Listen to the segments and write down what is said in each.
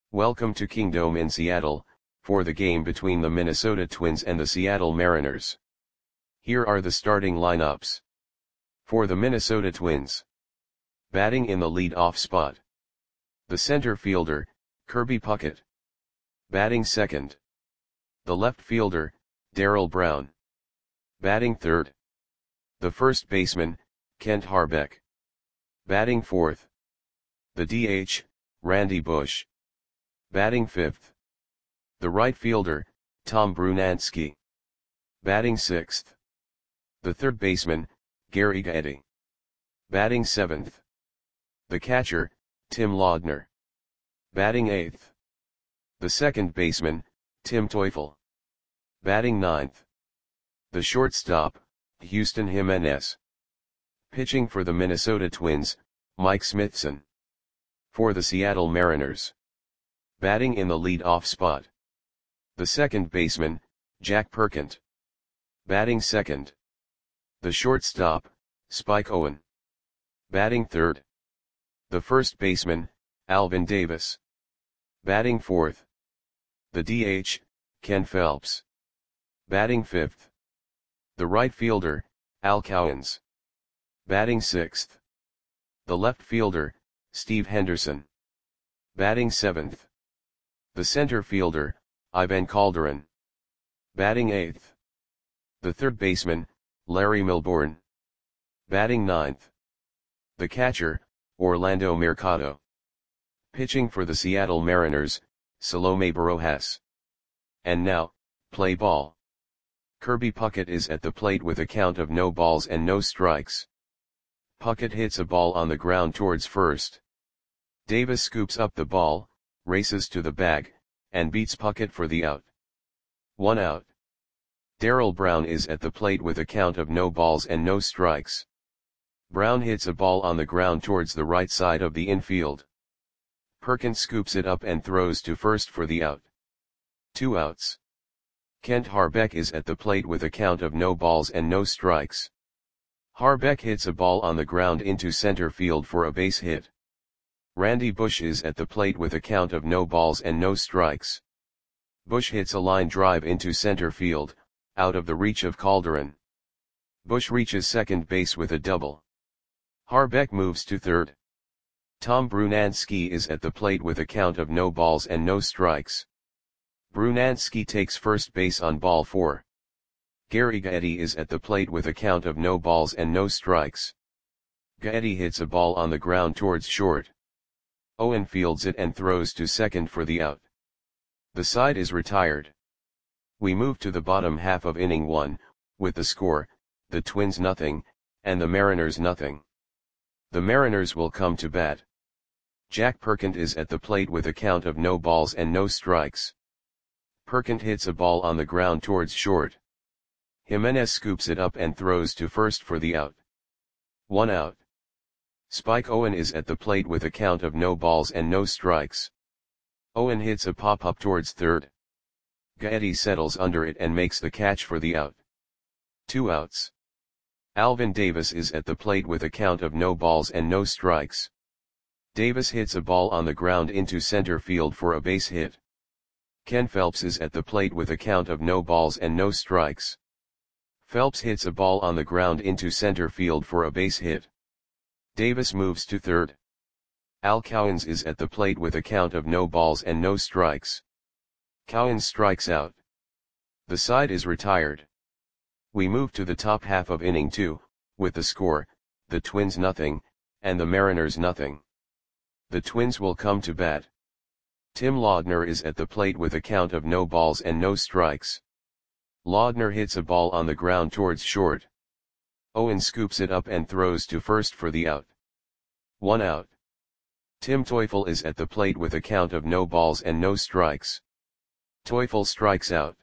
Welcome to Kingdome in Seattle, for the game between the Minnesota Twins and the Seattle Mariners. Here are the starting lineups. For the Minnesota Twins. Batting in the lead-off spot. The center fielder, Kirby Puckett. Batting second. The left fielder, Darrell Brown. Batting third. The first baseman, Kent Hrbek. Batting fourth. The DH, Randy Bush. Batting fifth. The right fielder, Tom Brunansky. Batting sixth. The third baseman, Gary Gaetti. Batting seventh. The catcher, Tim Laudner. Batting eighth. The second baseman, Tim Teufel. Batting ninth. The shortstop, Houston Jimenez. Pitching for the Minnesota Twins, Mike Smithson. For the Seattle Mariners. Batting in the lead-off spot. The second baseman, Jack Perkent. Batting second. The shortstop, Spike Owen. Batting third. The first baseman, Alvin Davis. Batting fourth. The DH, Ken Phelps. Batting fifth. The right fielder, Al Cowens. Batting sixth. The left fielder, Steve Henderson. Batting seventh. The center fielder, Ivan Calderon. Batting eighth. The third baseman, Larry Milbourne. Batting ninth. The catcher, Orlando Mercado. Pitching for the Seattle Mariners, Salome Barojas. And now, play ball. Kirby Puckett is at the plate with a count of no balls and no strikes. Puckett hits a ball on the ground towards first. Davis scoops up the ball, races to the bag, and beats Puckett for the out. 1 out. Darrell Brown is at the plate with a count of no balls and no strikes. Brown hits a ball on the ground towards the right side of the infield. Perkins scoops it up and throws to first for the out. 2 outs. Kent Hrbek is at the plate with a count of no balls and no strikes. Hrbek hits a ball on the ground into center field for a base hit. Randy Bush is at the plate with a count of no balls and no strikes. Bush hits a line drive into center field, out of the reach of Calderon. Bush reaches second base with a double. Hrbek moves to third. Tom Brunansky is at the plate with a count of no balls and no strikes. Brunansky takes first base on ball 4. Gary Gaetti is at the plate with a count of no balls and no strikes. Gaetti hits a ball on the ground towards short. Owen fields it and throws to second for the out. The side is retired. We move to the bottom half of inning 1, with the score, the Twins nothing, and the Mariners nothing. The Mariners will come to bat. Jack Perkent is at the plate with a count of no balls and no strikes. Perkent hits a ball on the ground towards short. Jimenez scoops it up and throws to first for the out. 1 out. Spike Owen is at the plate with a count of no balls and no strikes. Owen hits a pop-up towards third. Gaetti settles under it and makes the catch for the out. 2 outs. Alvin Davis is at the plate with a count of no balls and no strikes. Davis hits a ball on the ground into center field for a base hit. Ken Phelps is at the plate with a count of no balls and no strikes. Phelps hits a ball on the ground into center field for a base hit. Davis moves to third. Al Cowens is at the plate with a count of no balls and no strikes. Cowens strikes out. The side is retired. We move to the top half of inning 2, with the score, the Twins nothing, and the Mariners nothing. The Twins will come to bat. Tim Laudner is at the plate with a count of no balls and no strikes. Laudner hits a ball on the ground towards short. Owen scoops it up and throws to first for the out. 1 out. Tim Teufel is at the plate with a count of no balls and no strikes. Teufel strikes out.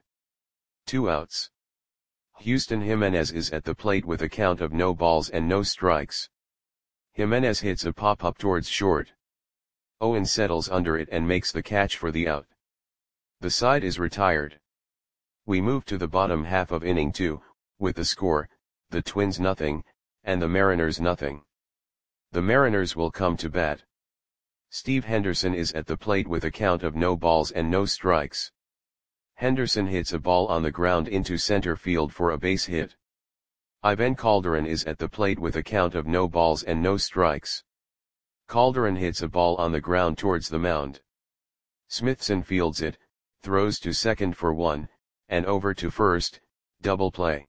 2 outs. Houston Jimenez is at the plate with a count of no balls and no strikes. Jimenez hits a pop-up towards short. Owen settles under it and makes the catch for the out. The side is retired. We move to the bottom half of inning 2, with the score, the Twins nothing, and the Mariners nothing. The Mariners will come to bat. Steve Henderson is at the plate with a count of no balls and no strikes. Henderson hits a ball on the ground into center field for a base hit. Ivan Calderon is at the plate with a count of no balls and no strikes. Calderon hits a ball on the ground towards the mound. Smithson fields it, throws to second for 1, and over to first, double play.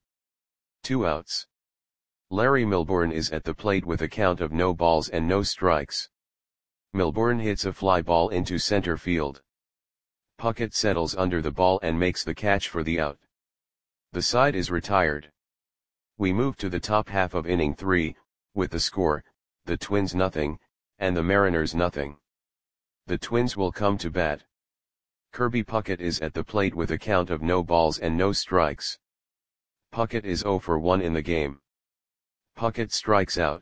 2 outs. Larry Milbourne is at the plate with a count of no balls and no strikes. Milbourne hits a fly ball into center field. Puckett settles under the ball and makes the catch for the out. The side is retired. We move to the top half of inning 3, with the score, the Twins nothing, and the Mariners nothing. The Twins will come to bat. Kirby Puckett is at the plate with a count of no balls and no strikes. Puckett is 0 for 1 in the game. Puckett strikes out.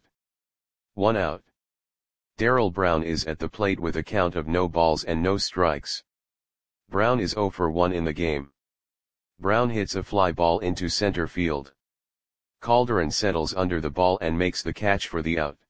1 out. Darrell Brown is at the plate with a count of no balls and no strikes. Brown is 0 for 1 in the game. Brown hits a fly ball into center field. Calderon settles under the ball and makes the catch for the out.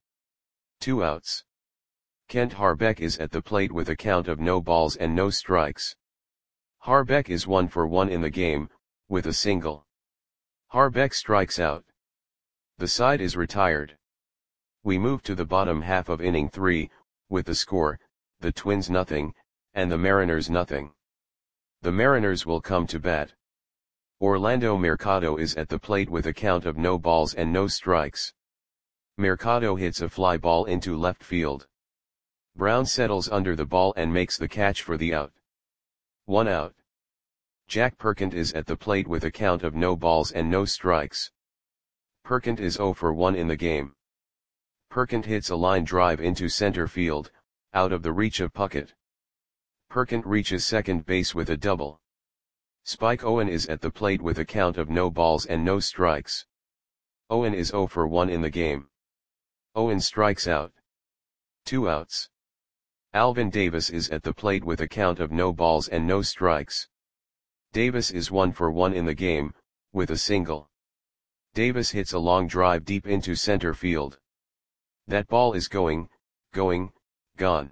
2 outs. Kent Harbeck is at the plate with a count of no balls and no strikes. Harbeck is 1 for 1 in the game, with a single. Harbeck strikes out. The side is retired. We move to the bottom half of inning 3, with the score, the Twins nothing, and the Mariners nothing. The Mariners will come to bat. Orlando Mercado is at the plate with a count of no balls and no strikes. Mercado hits a fly ball into left field. Brown settles under the ball and makes the catch for the out. 1 out. Jack Perkins is at the plate with a count of no balls and no strikes. Perkins is 0 for 1 in the game. Perkins hits a line drive into center field, out of the reach of Puckett. Perkins reaches second base with a double. Spike Owen is at the plate with a count of no balls and no strikes. Owen is 0 for 1 in the game. Owen strikes out. 2 outs. Alvin Davis is at the plate with a count of no balls and no strikes. Davis is 1 for 1 in the game, with a single. Davis hits a long drive deep into center field. That ball is going, gone.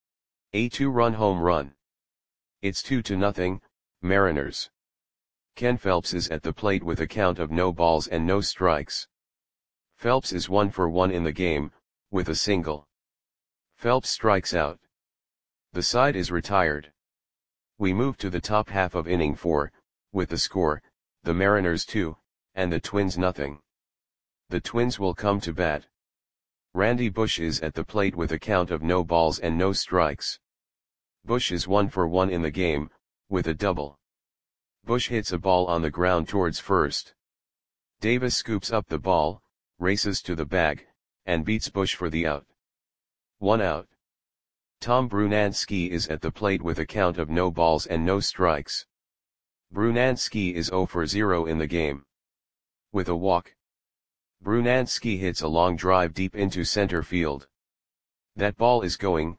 A 2-run home run. It's 2-0, Mariners. Ken Phelps is at the plate with a count of no balls and no strikes. Phelps is 1 for 1 in the game, with a single. Phelps strikes out. The side is retired. We move to the top half of inning 4, with the score, the Mariners 2, and the Twins nothing. The Twins will come to bat. Randy Bush is at the plate with a count of no balls and no strikes. Bush is 1 for 1 in the game, with a double. Bush hits a ball on the ground towards first. Davis scoops up the ball, races to the bag, and beats Bush for the out. 1 out. Tom Brunansky is at the plate with a count of no balls and no strikes. Brunansky is 0 for 0 in the game. With a walk. Brunansky hits a long drive deep into center field. That ball is going,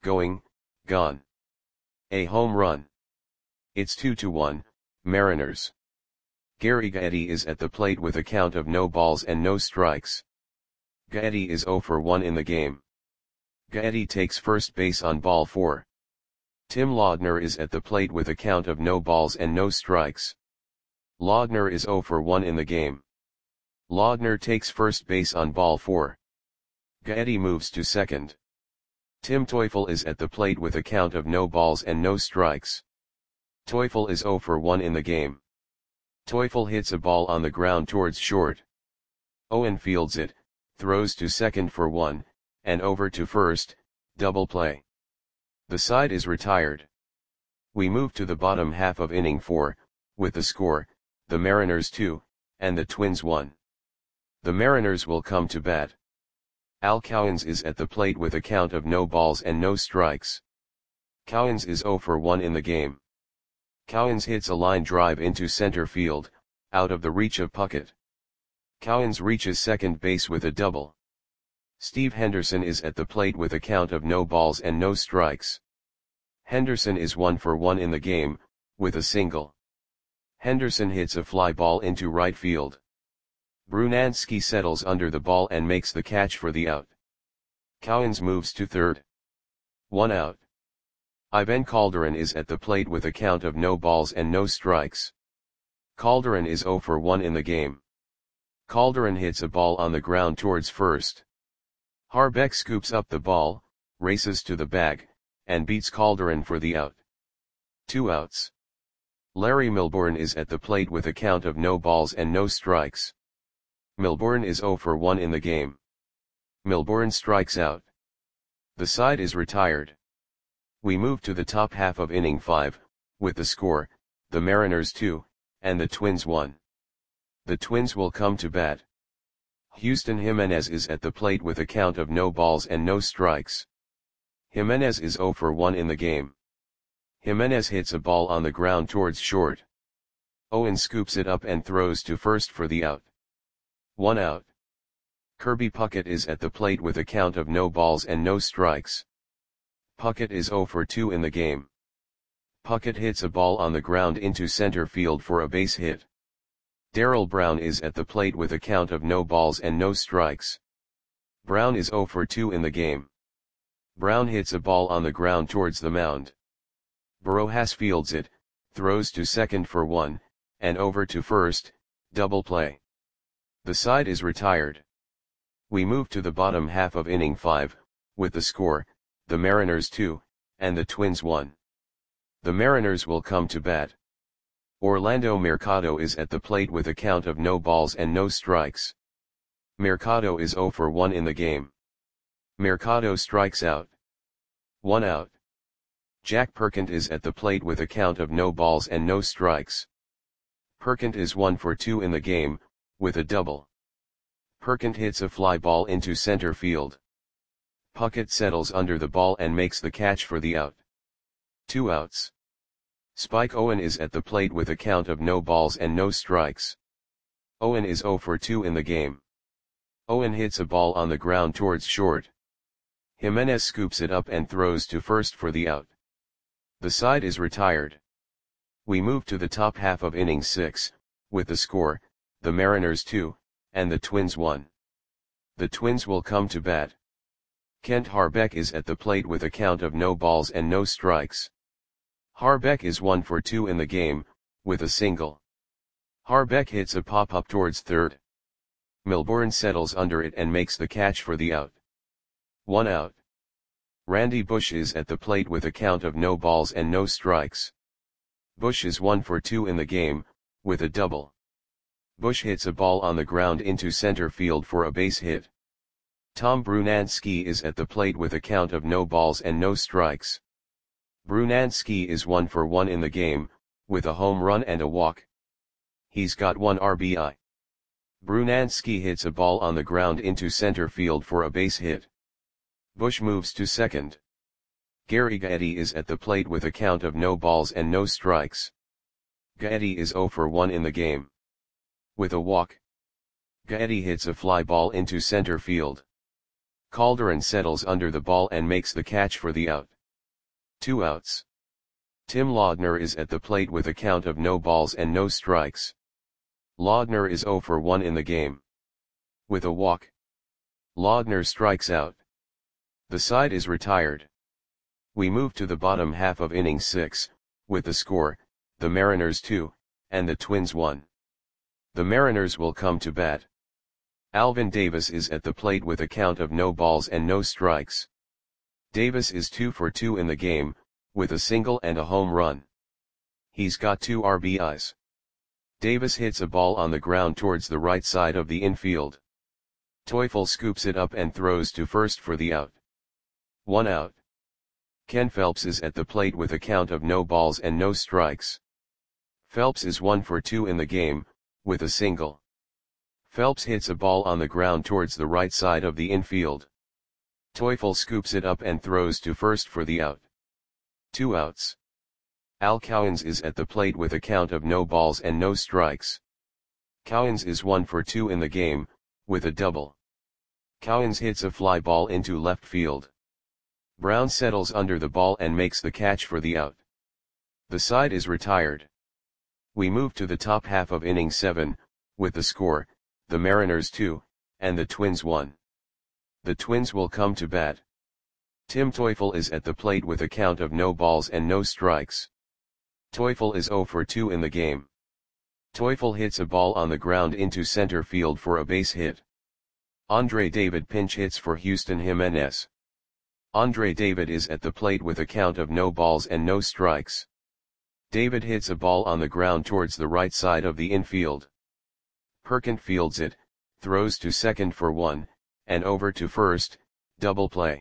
gone. A home run. It's 2-1, Mariners. Gary Gaetti is at the plate with a count of no balls and no strikes. Gaetti is 0 for 1 in the game. Gaetti takes first base on ball 4. Tim Laudner is at the plate with a count of no balls and no strikes. Laudner is 0 for 1 in the game. Laudner takes first base on ball 4. Gaetti moves to second. Tim Teufel is at the plate with a count of no balls and no strikes. Teufel is 0 for 1 in the game. Teufel hits a ball on the ground towards short. Owen fields it, throws to second for 1, and over to first, double play. The side is retired. We move to the bottom half of inning 4, with the score, the Mariners 2, and the Twins 1. The Mariners will come to bat. Al Cowens is at the plate with a count of no balls and no strikes. Cowens is 0 for 1 in the game. Cowens hits a line drive into center field, out of the reach of Puckett. Cowens reaches second base with a double. Steve Henderson is at the plate with a count of no balls and no strikes. Henderson is 1 for 1 in the game, with a single. Henderson hits a fly ball into right field. Brunansky settles under the ball and makes the catch for the out. Cowens moves to third. 1 out. Ivan Calderon is at the plate with a count of no balls and no strikes. Calderon is 0 for 1 in the game. Calderon hits a ball on the ground towards first. Harbeck scoops up the ball, races to the bag, and beats Calderon for the out. 2 outs. Larry Milbourne is at the plate with a count of no balls and no strikes. Milbourne is 0 for 1 in the game. Milbourne strikes out. The side is retired. We move to the top half of inning 5, with the score, the Mariners 2, and the Twins 1. The Twins will come to bat. Houston Jimenez is at the plate with a count of no balls and no strikes. Jimenez is 0 for 1 in the game. Jimenez hits a ball on the ground towards short. Owen scoops it up and throws to first for the out. 1 out. Kirby Puckett is at the plate with a count of no balls and no strikes. Puckett is 0 for 2 in the game. Puckett hits a ball on the ground into center field for a base hit. Darrell Brown is at the plate with a count of no balls and no strikes. Brown is 0 for 2 in the game. Brown hits a ball on the ground towards the mound. Borojas fields it, throws to second for 1, and over to first, double play. The side is retired. We move to the bottom half of inning 5, with the score, the Mariners 2, and the Twins 1. The Mariners will come to bat. Orlando Mercado is at the plate with a count of no balls and no strikes. Mercado is 0 for 1 in the game. Mercado strikes out. 1 out. Jack Perkins is at the plate with a count of no balls and no strikes. Perkins is 1 for 2 in the game, with a double. Perkins hits a fly ball into center field. Puckett settles under the ball and makes the catch for the out. 2 outs. Spike Owen is at the plate with a count of no balls and no strikes. Owen is 0 for 2 in the game. Owen hits a ball on the ground towards short. Jimenez scoops it up and throws to first for the out. The side is retired. We move to the top half of inning 6, with the score, the Mariners 2, and the Twins 1. The Twins will come to bat. Kent Harbeck is at the plate with a count of no balls and no strikes. Harbeck is 1 for 2 in the game, with a single. Harbeck hits a pop-up towards third. Milbourne settles under it and makes the catch for the out. 1 out. Randy Bush is at the plate with a count of no balls and no strikes. Bush is 1 for 2 in the game, with a double. Bush hits a ball on the ground into center field for a base hit. Tom Brunansky is at the plate with a count of no balls and no strikes. Brunansky is 1 for 1 in the game, with a home run and a walk. He's got 1 RBI. Brunansky hits a ball on the ground into center field for a base hit. Bush moves to second. Gary Gaetti is at the plate with a count of no balls and no strikes. Gaetti is 0 for 1 in the game. With a walk. Gaetti hits a fly ball into center field. Calderon settles under the ball and makes the catch for the out. 2 outs. Tim Laudner is at the plate with a count of no balls and no strikes. Laudner is 0 for 1 in the game. With a walk. Laudner strikes out. The side is retired. We move to the bottom half of inning 6, with the score, the Mariners 2, and the Twins 1. The Mariners will come to bat. Alvin Davis is at the plate with a count of no balls and no strikes. Davis is 2 for 2 in the game, with a single and a home run. He's got 2 RBIs. Davis hits a ball on the ground towards the right side of the infield. Teufel scoops it up and throws to first for the out. 1 out. Ken Phelps is at the plate with a count of no balls and no strikes. Phelps is 1 for 2 in the game, with a single. Phelps hits a ball on the ground towards the right side of the infield. Teufel scoops it up and throws to first for the out. 2 outs. Al Cowens is at the plate with a count of no balls and no strikes. Cowens is 1 for 2 in the game, with a double. Cowens hits a fly ball into left field. Brown settles under the ball and makes the catch for the out. The side is retired. We move to the top half of inning 7, with the score, the Mariners 2, and the Twins 1. The Twins will come to bat. Tim Teufel is at the plate with a count of no balls and no strikes. Teufel is 0 for 2 in the game. Teufel hits a ball on the ground into center field for a base hit. Andre David pinch hits for Houston Jimenez. Andre David is at the plate with a count of no balls and no strikes. David hits a ball on the ground towards the right side of the infield. Perkins fields it, throws to second for 1, and over to first, double play.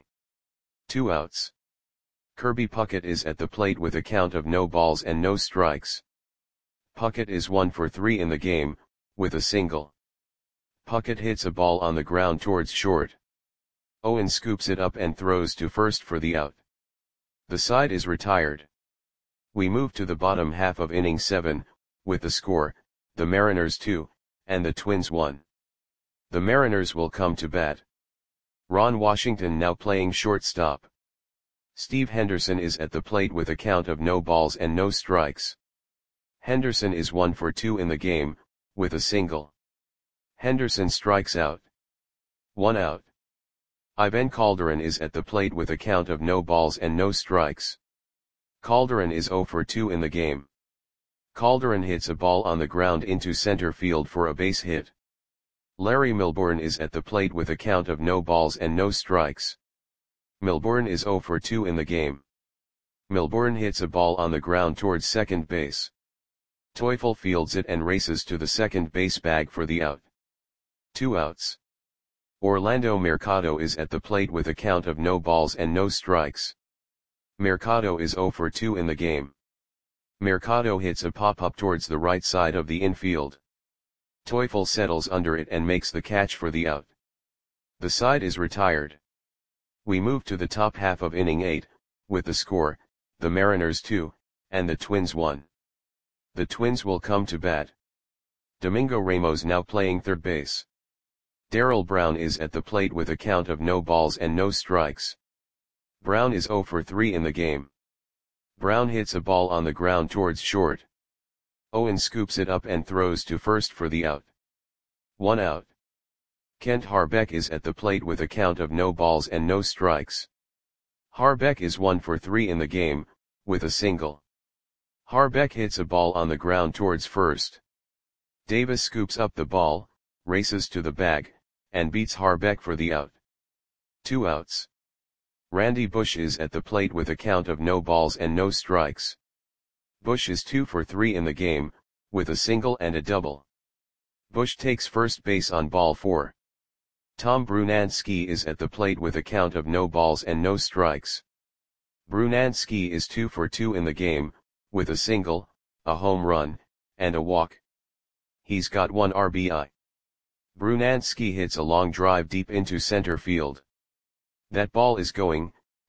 2 outs. Kirby Puckett is at the plate with a count of no balls and no strikes. Puckett is 1 for 3 in the game, with a single. Puckett hits a ball on the ground towards short. Owen scoops it up and throws to first for the out. The side is retired. We move to the bottom half of inning 7, with the score, the Mariners 2, and the Twins 1. The Mariners will come to bat. Ron Washington now playing shortstop. Steve Henderson is at the plate with a count of no balls and no strikes. Henderson is 1 for 2 in the game, with a single. Henderson strikes out. 1 out. Ivan Calderon is at the plate with a count of no balls and no strikes. Calderon is 0 for 2 in the game. Calderon hits a ball on the ground into center field for a base hit. Larry Milbourne is at the plate with a count of no balls and no strikes. Milbourne is 0 for 2 in the game. Milbourne hits a ball on the ground towards second base. Teufel fields it and races to the second base bag for the out. 2 outs. Orlando Mercado is at the plate with a count of no balls and no strikes. Mercado is 0 for 2 in the game. Mercado hits a pop-up towards the right side of the infield. Teufel settles under it and makes the catch for the out. The side is retired. We move to the top half of inning 8, with the score, the Mariners 2, and the Twins 1. The Twins will come to bat. Domingo Ramos now playing third base. Darrell Brown is at the plate with a count of no balls and no strikes. Brown is 0 for 3 in the game. Brown hits a ball on the ground towards short. Owen scoops it up and throws to first for the out. 1 out. Kent Harbeck is at the plate with a count of no balls and no strikes. Harbeck is 1 for 3 in the game, with a single. Harbeck hits a ball on the ground towards first. Davis scoops up the ball, races to the bag, and beats Harbeck for the out. 2 outs. Randy Bush is at the plate with a count of no balls and no strikes. Bush is 2 for 3 in the game, with a single and a double. Bush takes first base on ball 4. Tom Brunansky is at the plate with a count of no balls and no strikes. Brunansky is 2 for 2 in the game, with a single, a home run, and a walk. He's got 1 RBI. Brunansky hits a long drive deep into center field. That ball is going,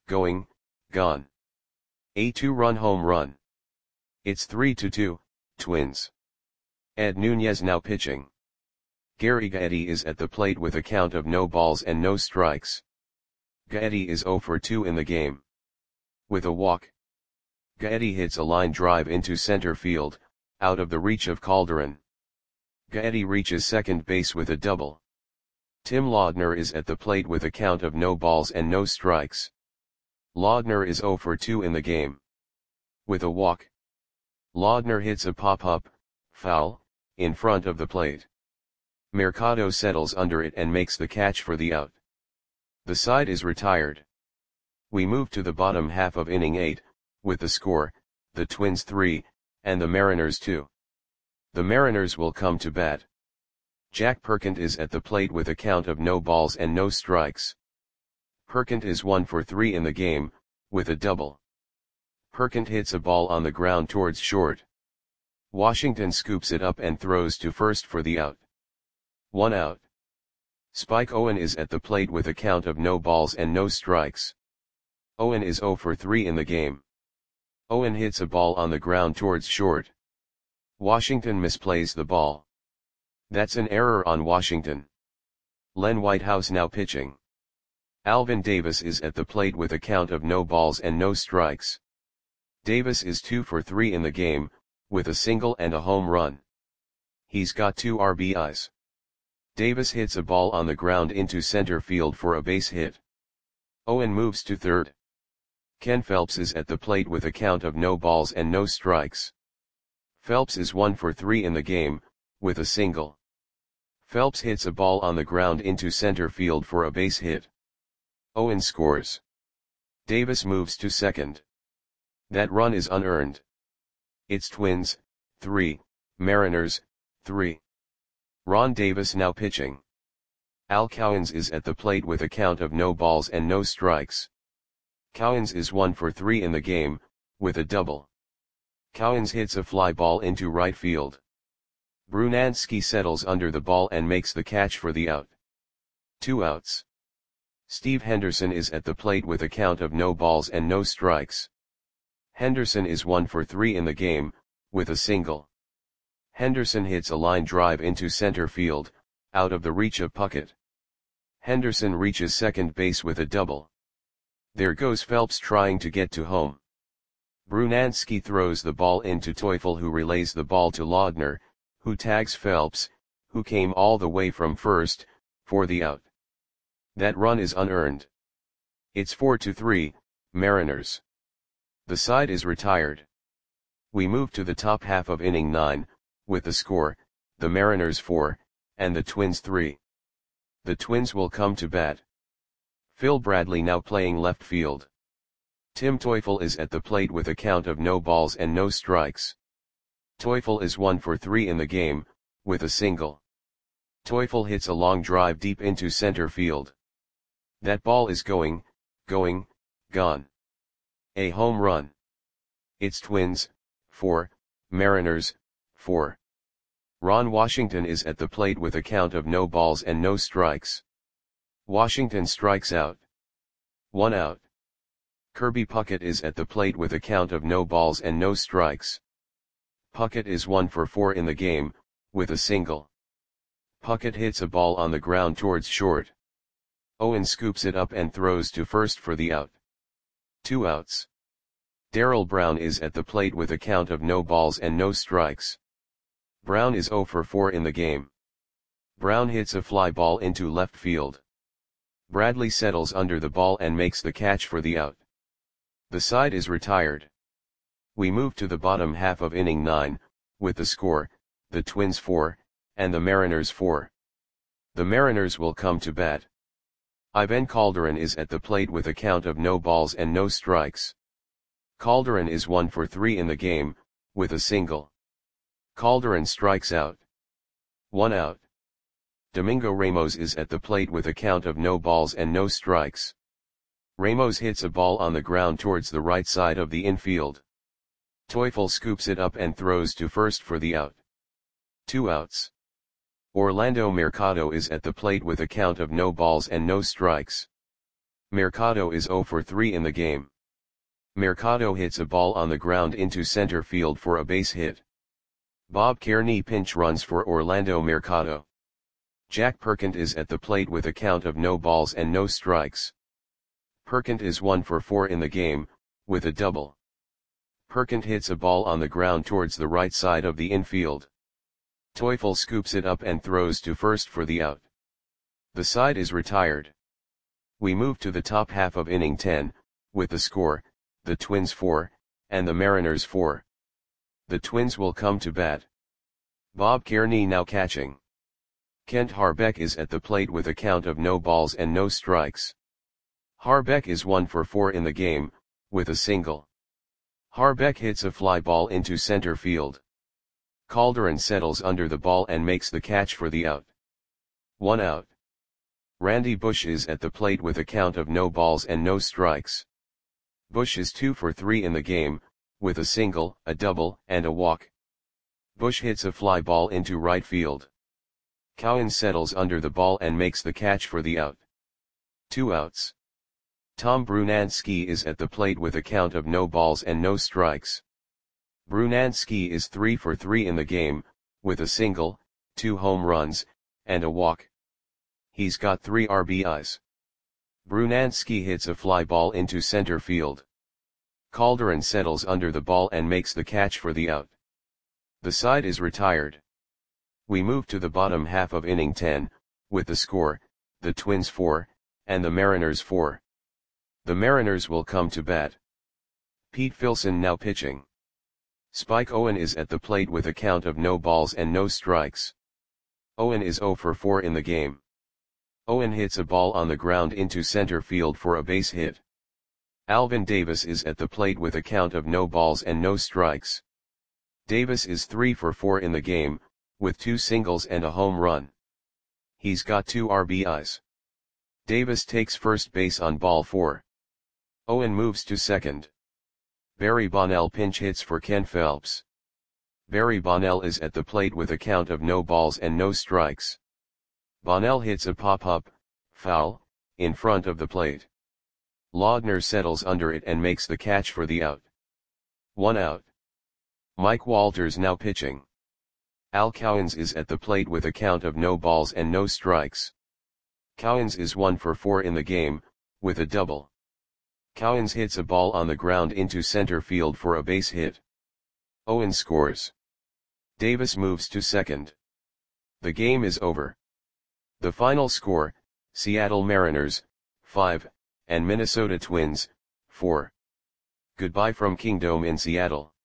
gone. A 2-run home run. It's 3-2, Twins. Ed Nunez now pitching. Gary Gaetti is at the plate with a count of no balls and no strikes. Gaetti is 0 for 2 in the game. With a walk. Gaetti hits a line drive into center field, out of the reach of Calderon. Gaetti reaches second base with a double. Tim Laudner is at the plate with a count of no balls and no strikes. Laudner is 0 for 2 in the game. With a walk. Laudner hits a pop-up, foul, in front of the plate. Mercado settles under it and makes the catch for the out. The side is retired. We move to the bottom half of inning 8, with the score, the Twins 3, and the Mariners 2. The Mariners will come to bat. Jack Perkins is at the plate with a count of no balls and no strikes. Perkins is 1 for 3 in the game, with a double. Perkins hits a ball on the ground towards short. Washington scoops it up and throws to first for the out. 1 out. Spike Owen is at the plate with a count of no balls and no strikes. Owen is 0 for 3 in the game. Owen hits a ball on the ground towards short. Washington misplays the ball. That's an error on Washington. Len Whitehouse now pitching. Alvin Davis is at the plate with a count of no balls and no strikes. Davis is 2 for 3 in the game, with a single and a home run. He's got 2 RBIs. Davis hits a ball on the ground into center field for a base hit. Owen moves to third. Ken Phelps is at the plate with a count of no balls and no strikes. Phelps is 1 for 3 in the game, with a single. Phelps hits a ball on the ground into center field for a base hit. Owen scores. Davis moves to second. That run is unearned. It's Twins, 3, Mariners, 3. Ron Davis now pitching. Al Cowens is at the plate with a count of no balls and no strikes. Cowens is 1 for 3 in the game, with a double. Cowens hits a fly ball into right field. Brunansky settles under the ball and makes the catch for the out. 2 outs. Steve Henderson is at the plate with a count of no balls and no strikes. Henderson is 1 for 3 in the game, with a single. Henderson hits a line drive into center field, out of the reach of Puckett. Henderson reaches second base with a double. There goes Phelps trying to get to home. Brunansky throws the ball into Teufel, who relays the ball to Laudner, who tags Phelps, who came all the way from first, for the out. That run is unearned. It's 4-3, Mariners. The side is retired. We move to the top half of inning 9, with the score, the Mariners 4, and the Twins 3. The Twins will come to bat. Phil Bradley now playing left field. Tim Teufel is at the plate with a count of no balls and no strikes. Teufel is 1 for 3 in the game, with a single. Teufel hits a long drive deep into center field. That ball is going, gone. A home run. It's Twins, 4, Mariners, 4. Ron Washington is at the plate with a count of no balls and no strikes. Washington strikes out. 1 out. Kirby Puckett is at the plate with a count of no balls and no strikes. Puckett is 1 for 4 in the game, with a single. Puckett hits a ball on the ground towards short. Owen scoops it up and throws to first for the out. 2 outs. Darrell Brown is at the plate with a count of no balls and no strikes. Brown is 0 for 4 in the game. Brown hits a fly ball into left field. Bradley settles under the ball and makes the catch for the out. The side is retired. We move to the bottom half of inning 9, with the score, the Twins 4, and the Mariners 4. The Mariners will come to bat. Ivan Calderon is at the plate with a count of no balls and no strikes. Calderon is 1 for 3 in the game, with a single. Calderon strikes out. 1 out. Domingo Ramos is at the plate with a count of no balls and no strikes. Ramos hits a ball on the ground towards the right side of the infield. Teufel scoops it up and throws to first for the out. 2 outs. Orlando Mercado is at the plate with a count of no balls and no strikes. Mercado is 0 for 3 in the game. Mercado hits a ball on the ground into center field for a base hit. Bob Kearney pinch runs for Orlando Mercado. Jack Perkins is at the plate with a count of no balls and no strikes. Perkins is 1 for 4 in the game, with a double. Perkins hits a ball on the ground towards the right side of the infield. Teufel scoops it up and throws to first for the out. The side is retired. We move to the top half of inning 10, with the score, the Twins 4, and the Mariners 4. The Twins will come to bat. Bob Kearney now catching. Kent Harbeck is at the plate with a count of no balls and no strikes. Harbeck is 1 for 4 in the game, with a single. Harbeck hits a fly ball into center field. Calderon settles under the ball and makes the catch for the out. 1 out. Randy Bush is at the plate with a count of no balls and no strikes. Bush is 2 for 3 in the game, with a single, a double, and a walk. Bush hits a fly ball into right field. Cowens settles under the ball and makes the catch for the out. 2 outs. Tom Brunansky is at the plate with a count of no balls and no strikes. Brunansky is 3 for 3 in the game, with a single, 2 home runs, and a walk. He's got 3 RBIs. Brunansky hits a fly ball into center field. Calderon settles under the ball and makes the catch for the out. The side is retired. We move to the bottom half of inning 10, with the score, the Twins 4, and the Mariners 4. The Mariners will come to bat. Pete Filson now pitching. Spike Owen is at the plate with a count of no balls and no strikes. Owen is 0 for 4 in the game. Owen hits a ball on the ground into center field for a base hit. Alvin Davis is at the plate with a count of no balls and no strikes. Davis is 3 for 4 in the game, with 2 singles and a home run. He's got 2 RBIs. Davis takes first base on ball 4. Owen moves to second. Barry Bonnell pinch hits for Ken Phelps. Barry Bonnell is at the plate with a count of no balls and no strikes. Bonnell hits a pop-up, foul, in front of the plate. Laudner settles under it and makes the catch for the out. 1 out. Mike Walters now pitching. Al Cowens is at the plate with a count of no balls and no strikes. Cowens is 1 for 4 in the game, with a double. Cowens hits a ball on the ground into center field for a base hit. Owen scores. Davis moves to second. The game is over. The final score, Seattle Mariners, 5, and Minnesota Twins, 4. Goodbye from Kingdome in Seattle.